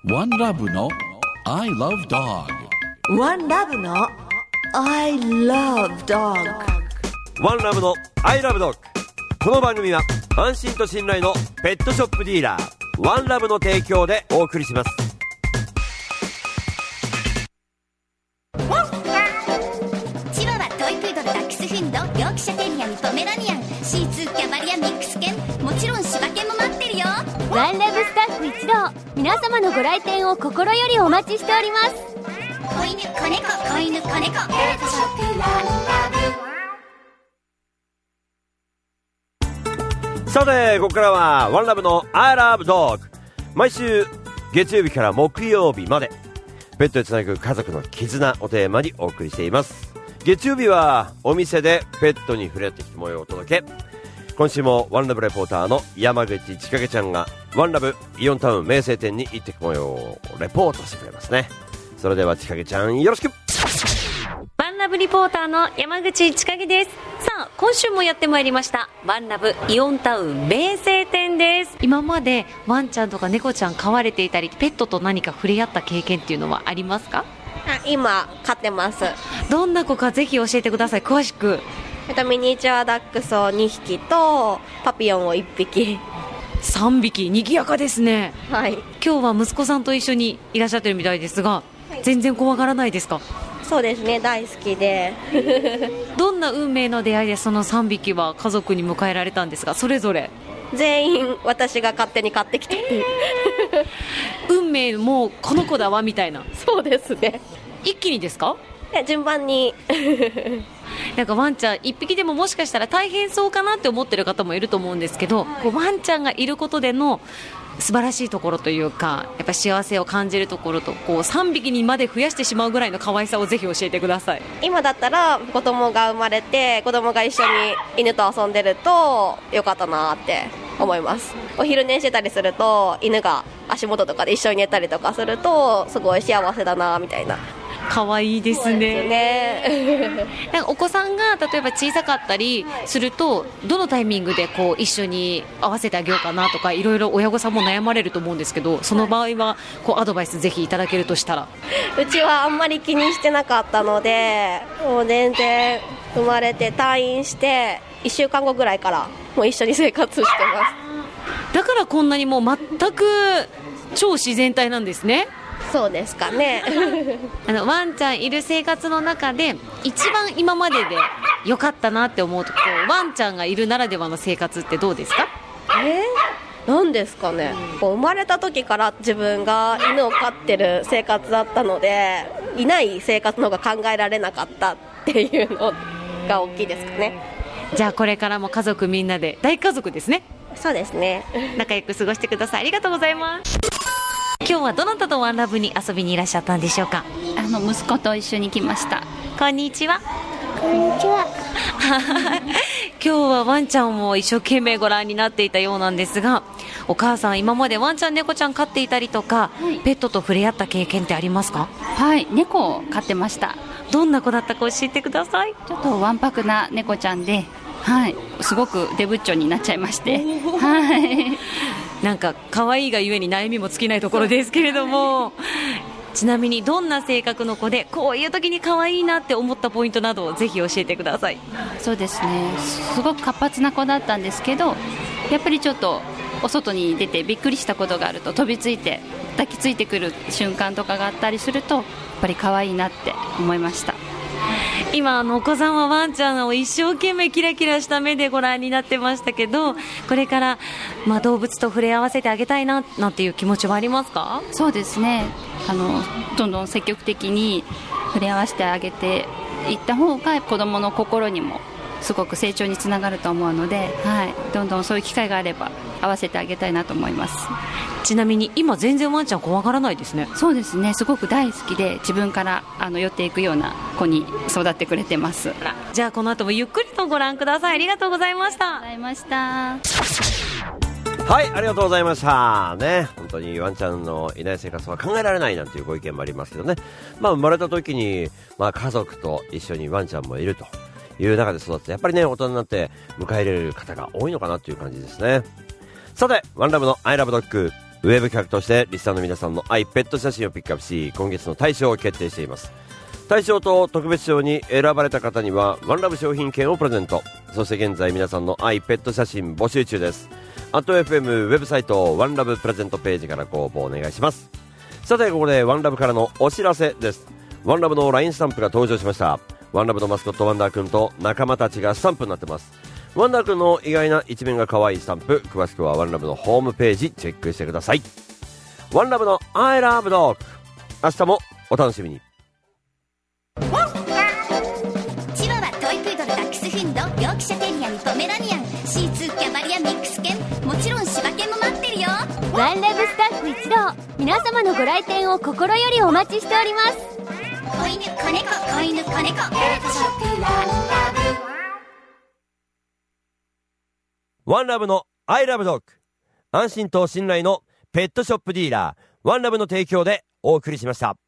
ワンラブの I love dog。 ワンラブの I love dog。 ワンラブの I love dog。 この番組は安心と信頼のペットショップディーラーワンラブの提供でお送りします。 チワワ、トイプードル、ダックスフンド、ヨークシャテリアン、ポメラニアン、シーツー、キャバリア、ミックス犬、もちろん柴犬も待ってるよ。 ワンラブスタッフ一同、皆様のご来店を心よりお待ちしております。 子犬、子猫、子犬、子猫、ペットショップワンラブ。 さてここからはワンラブの I love dog。 毎週月曜日から木曜日までペットでつなぐ家族の絆をテーマにお送りしています。月曜日はお店でペットに触れてきた模様をお届け。今週もワンラブレポーターの山口千景ちゃんがワンラブイオンタウン名声店に行ってきた模様をレポートしてくれますね。それでは千景ちゃんよろしく。 ワンラブリポーターの山口千景です。さあ今週もやってまいりましたワンラブイオンタウン名声店です。今までワンちゃんとか猫ちゃん飼われていたりペットと何か触れ合った経験っていうのはありますか？ 今飼ってます。 どんな子かぜひ教えてください、詳しく。 ミニチュアダックスを2匹とパピヨンを1匹。 3匹、賑やかですね。 はい。 今日は息子さんと一緒にいらっしゃってるみたいですが、全然怖がらないですか？ そうですね、大好きでどんな運命の出会いでその3匹は家族に迎えられたんですか？それぞれ全員私が勝手に買ってきて運命もうこの子だわみたいな。 そうですね。 一気にですか？ 順番になんかワンちゃん1匹でももしかしたら大変そうかなって思ってる方もいると思うんですけど、こうワンちゃんがいることでの素晴らしいところというか、やっぱ幸せを感じるところと、こう3匹にまで増やしてしまうぐらいの可愛さをぜひ教えてください。 今だったら子供が生まれて子供が一緒に犬と遊んでるとよかったなって思います。お昼寝してたりすると犬が足元とかで一緒に寝たりとかするとすごい幸せだなみたいな。 可愛いですね。なんかお子さんが例えば小さかったりするとどのタイミングでこう一緒に合わせてあげようかなとか、いろいろ親御さんも悩まれると思うんですけど、その場合はこうアドバイスぜひいただけるとしたら。 うちはあんまり気にしてなかったので、もう全然生まれて退院して1週間後ぐらいからもう一緒に生活してます。 だからこんなにもう全く超自然体なんですね。 そうですかねワンちゃんいる生活の中で一番今までで良かったなって思うところ、ワンちゃんがいるならではの生活ってどうですか？ なんですかね。こう生まれた時から自分が犬を飼ってる生活だったので、いない生活の方が考えられなかったっていうのが大きいですかね。 じゃあこれからも家族みんなで大家族ですね。 そうですね。 仲良く過ごしてください。ありがとうございます。今日はどなたとワンラブに遊びにいらっしゃったんでしょうか？ 息子と一緒に来ました。 こんにちは。 こんにちは。 今日はワンちゃんを一生懸命ご覧になっていたようなんですが、お母さん今までワンちゃん猫ちゃん飼っていたりとか、ペットと触れ合った経験ってありますか？ はい、猫を飼ってました。 どんな子だったか教えてください。 ちょっとわんぱくな猫ちゃんで、はい、すごくデブッチョになっちゃいまして、はい、 なんか可愛いがゆえに悩みも尽きないところですけれどもちなみにどんな性格の子でこういう時に可愛いなって思ったポイントなどをぜひ教えてください。 そうですね、すごく活発な子だったんですけど、やっぱりちょっとお外に出てびっくりしたことがあると飛びついて抱きついてくる瞬間とかがあったりするとやっぱり可愛いなって思いました。 今お子さんはワンちゃんを一生懸命キラキラした目でご覧になってましたけど、これから、動物と触れ合わせてあげたいななんていう気持ちはありますか？ そうですね、どんどん積極的に触れ合わせてあげていった方が子どもの心にもすごく成長につながると思うので、はい、どんどんそういう機会があれば合わせてあげたいなと思います。 ちなみに今全然ワンちゃん怖がらないですね。 そうですね、すごく大好きで自分から寄っていくような子に育ってくれてます。 じゃあこの後もゆっくりとご覧ください。ありがとうございました。 ありがとうございました。 はい、ありがとうございましたね。本当にワンちゃんのいない生活は考えられないなんていうご意見もありますけどね。生まれた時に、家族と一緒にワンちゃんもいるという中で育って、やっぱりね、大人になって迎え入れる方が多いのかなという感じですね。さて、ワンラブのアイラブドッグ、 ウェブ企画としてリスナーの皆さんの愛ペット写真をピックアップし、今月の大賞を決定しています。大賞と特別賞に選ばれた方にはワンラブ商品券をプレゼント。そして現在皆さんの愛ペット写真募集中です。@FM ウェブサイトワンラブプレゼントページからご応募お願いします。さてここでワンラブからのお知らせです。ワンラブの LINE スタンプが登場しました。ワンラブのマスコットワンダーくんと仲間たちがスタンプになってます。ワンダーくんの意外な一面が可愛いスタンプ、詳しくはワンラブのホームページチェックしてください。ワンラブの I love dog、 明日もお楽しみに。 チワワ、トイプードル、ダックスフンド、ヨークシャテリアにポメラニアン、シーツー、キャバリア、ミックス犬、もちろん柴犬も待ってるよ。 ワンラブスタッフ一同、皆様のご来店を心よりお待ちしております。 子犬、子猫、子犬、子猫、ペットショップワンラブ。 ワンラブの I love dog、 安心と信頼のペットショップディーラーワンラブの提供でお送りしました。